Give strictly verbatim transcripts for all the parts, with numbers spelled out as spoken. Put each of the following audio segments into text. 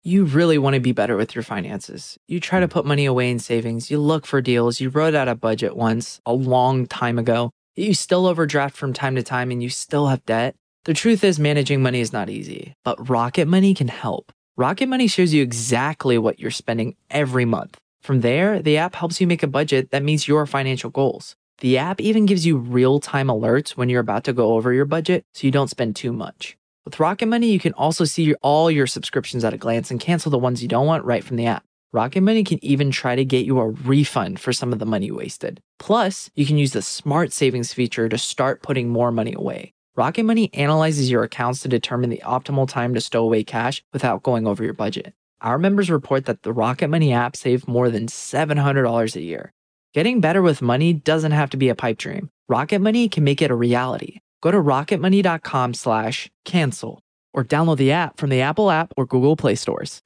You really want to be better with your finances. You try to put money away in savings, you look for deals, you wrote out a budget once a long time ago, you still overdraft from time to time and you still have debt. The truth is, managing money is not easy, but Rocket Money can help. Rocket Money shows you exactly what you're spending every month. From there, the app helps you make a budget that meets your financial goals. The app even gives you real time alerts when you're about to go over your budget so you don't spend too much. With Rocket Money, you can also see your, all your subscriptions at a glance and cancel the ones you don't want right from the app. Rocket Money can even try to get you a refund for some of the money wasted. Plus, you can use the Smart Savings feature to start putting more money away. Rocket Money analyzes your accounts to determine the optimal time to stow away cash without going over your budget. Our members report that the Rocket Money app saved more than seven hundred dollars a year. Getting better with money doesn't have to be a pipe dream. Rocket Money can make it a reality. Go to rocketmoney.com slash cancel or download the app from the Apple app or Google Play stores.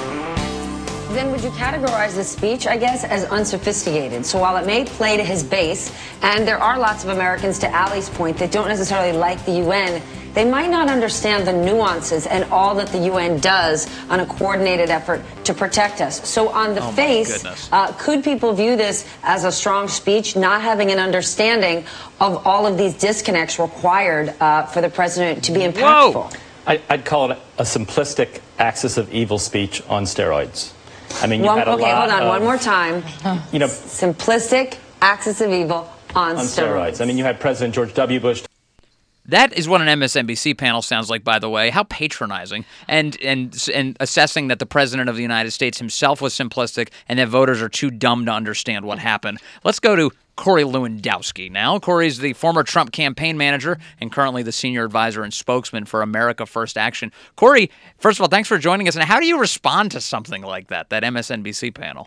Then would you categorize this speech, I guess, as unsophisticated? So while it may play to his base, and there are lots of Americans, to Ali's point, that don't necessarily like the U N, they might not understand the nuances and all that the U N does on a coordinated effort to protect us. So on the oh face, uh, could people view this as a strong speech, not having an understanding of all of these disconnects required uh, for the president to be impactful? Whoa. I, I'd call it a simplistic axis of evil speech on steroids. I mean, you one, had a okay, lot hold on, of, one more time. You know, simplistic axis of evil on, on steroids. steroids. I mean, you had President George W. Bush. That is what an M S N B C panel sounds like, by the way. How patronizing. And and and assessing that the president of the United States himself was simplistic and that voters are too dumb to understand what happened. Let's go to Corey Lewandowski now. Corey's the former Trump campaign manager and currently the senior advisor and spokesman for America First Action. Corey, first of all, thanks for joining us. And how do you respond to something like that, that M S N B C panel?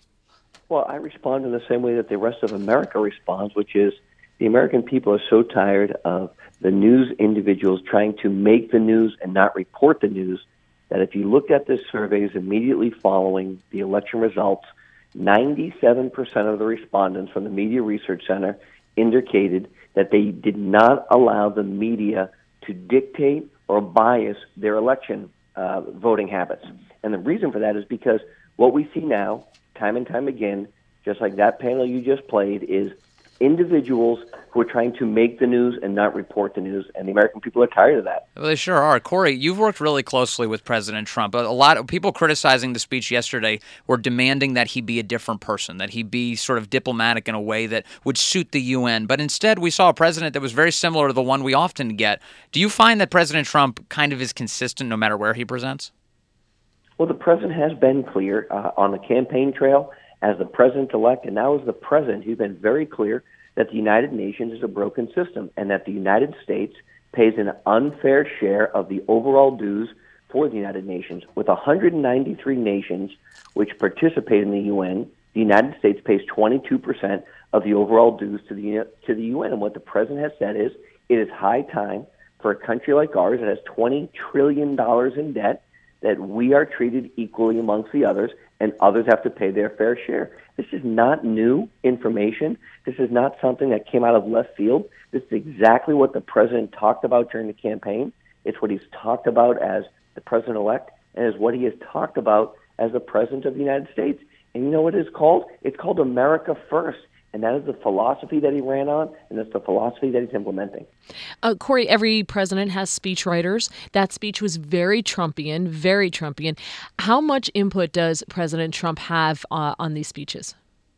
Well, I respond in the same way that the rest of America responds, which is the American people are so tired of the news individuals trying to make the news and not report the news that if you looked at the surveys immediately following the election results, ninety-seven percent of the respondents from the Media Research Center indicated that they did not allow the media to dictate or bias their election uh, voting habits. And the reason for that is because what we see now, time and time again, just like that panel you just played, is individuals who are trying to make the news and not report the news, and the American people are tired of that. Well, they sure are. Corey, you've worked really closely with President Trump. A lot of people criticizing the speech yesterday were demanding that he be a different person, that he be sort of diplomatic in a way that would suit the U N. But instead, we saw a president that was very similar to the one we often get. Do you find that President Trump kind of is consistent no matter where he presents? Well, the president has been clear uh, on the campaign trail as the president-elect, and now as the president, he's been very clear that the United Nations is a broken system and that the United States pays an unfair share of the overall dues for the United Nations. With one hundred ninety-three nations which participate in the U N, the United States pays twenty-two percent of the overall dues to the to the U N. And what the president has said is it is high time for a country like ours that has twenty trillion dollars in debt that we are treated equally amongst the others, and others have to pay their fair share. This is not new information. This is not something that came out of left field. This is exactly what the president talked about during the campaign. It's what he's talked about as the president-elect, and is what he has talked about as the president of the United States. And you know what it's called? It's called America First. And that is the philosophy that he ran on, and that's the philosophy that he's implementing. Uh, Corey, every president has speechwriters. That speech was very Trumpian, very Trumpian. How much input does President Trump have uh, on these speeches?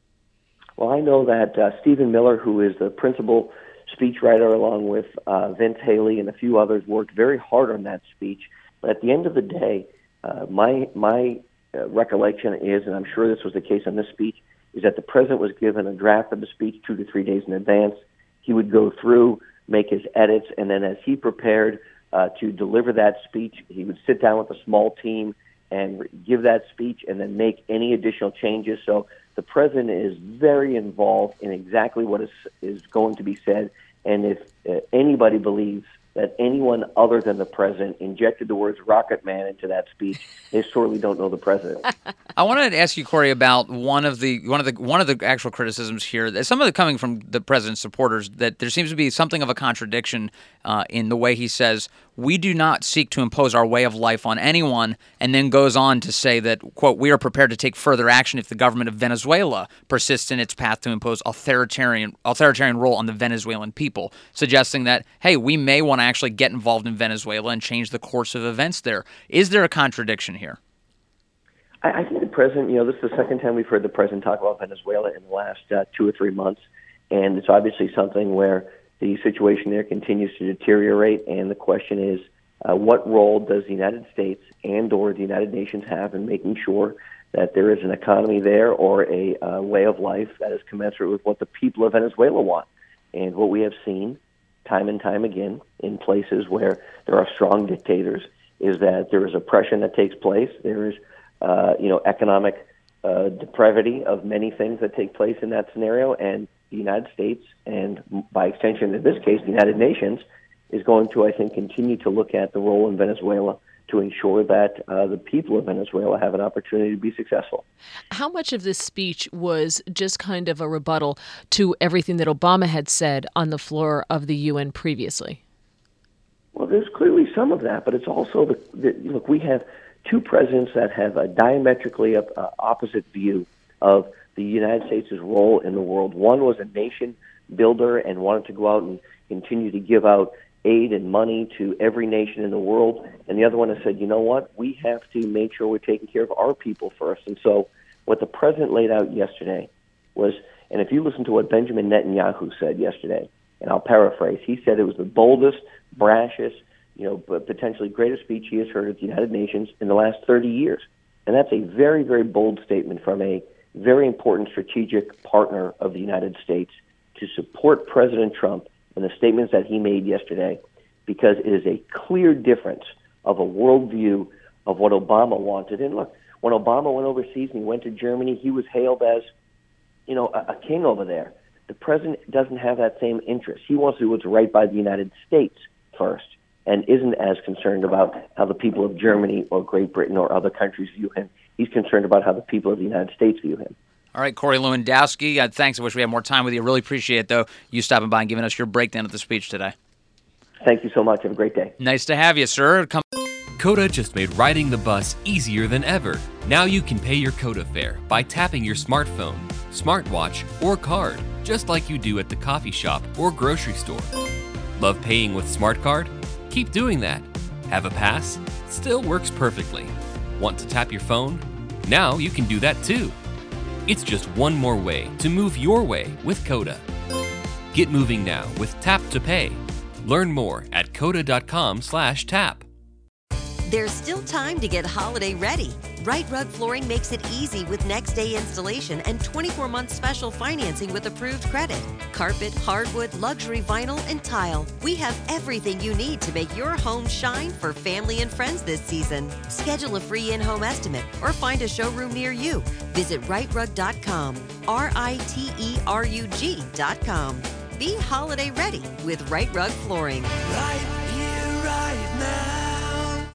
Well, I know that uh, Stephen Miller, who is the principal speechwriter along with uh, Vince Haley and a few others, worked very hard on that speech. But at the end of the day, uh, my, my uh, recollection is, and I'm sure this was the case on this speech, is that the president was given a draft of the speech two to three days in advance. He would go through, make his edits, and then as he prepared uh, to deliver that speech, he would sit down with a small team and re- give that speech and then make any additional changes. So the president is very involved in exactly what is, is going to be said. And if uh, anybody believes that anyone other than the president injected the words Rocket Man into that speech, they sorely don't know the president. I wanted to ask you, Corey, about one of the one of the one of the actual criticisms here. Some of it coming from the president's supporters, that there seems to be something of a contradiction uh, in the way he says we do not seek to impose our way of life on anyone, and then goes on to say that, quote, we are prepared to take further action if the government of Venezuela persists in its path to impose authoritarian authoritarian rule on the Venezuelan people, suggesting that, hey, we may want to actually get involved in Venezuela and change the course of events there. Is there a contradiction here? I, I think the president, you know, this is the second time we've heard the president talk about Venezuela in the last uh, two or three months, and it's obviously something where the situation there continues to deteriorate, and the question is, uh, what role does the United States and or the United Nations have in making sure that there is an economy there or a uh, way of life that is commensurate with what the people of Venezuela want? And what we have seen time and time again in places where there are strong dictators is that there is oppression that takes place. There is, uh, you know, economic uh, depravity of many things that take place in that scenario, and the United States, and by extension in this case, the United Nations, is going to, I think, continue to look at the role in Venezuela to ensure that uh, the people of Venezuela have an opportunity to be successful. How much of this speech was just kind of a rebuttal to everything that Obama had said on the floor of the U N previously? Well, there's clearly some of that, but it's also, the, the look, we have two presidents that have a diametrically uh, opposite view of the United States' role in the world. One was a nation builder and wanted to go out and continue to give out aid and money to every nation in the world. And the other one has said, you know what, we have to make sure we're taking care of our people first. And so what the president laid out yesterday was, and if you listen to what Benjamin Netanyahu said yesterday, and I'll paraphrase, he said it was the boldest, brashest, you know, but potentially greatest speech he has heard at the United Nations in the last thirty years. And that's a very, very bold statement from a very important strategic partner of the United States to support President Trump in the statements that he made yesterday, because it is a clear difference of a worldview of what Obama wanted. And look, when Obama went overseas and he went to Germany, he was hailed as, you know, a, a king over there. The president doesn't have that same interest. He wants to do what's right by the United States first, and isn't as concerned about how the people of Germany or Great Britain or other countries view him. He's concerned about how the people of the United States view him. All right, Corey Lewandowski, uh, thanks. I wish we had more time with you. Really appreciate it, though, you stopping by and giving us your breakdown of the speech today. Thank you so much. Have a great day. Nice to have you, sir. Come- Coda just made riding the bus easier than ever. Now you can pay your Coda fare by tapping your smartphone, smartwatch, or card, just like you do at the coffee shop or grocery store. Love paying with Smart Card? Keep doing that. Have a pass? Still works perfectly. Want to tap your phone? Now you can do that too. It's just one more way to move your way with Coda. Get moving now with Tap to Pay. Learn more at coda.com slash tap. There's still time to get holiday ready. Right Rug Flooring makes it easy with next day installation and twenty-four month special financing with approved credit. Carpet, hardwood, luxury vinyl, and tile. We have everything you need to make your home shine for family and friends this season. Schedule a free in-home estimate or find a showroom near you. Visit right rug dot com, R I T E R U G dot com. Be holiday ready with Right Rug Flooring. Right here, right now.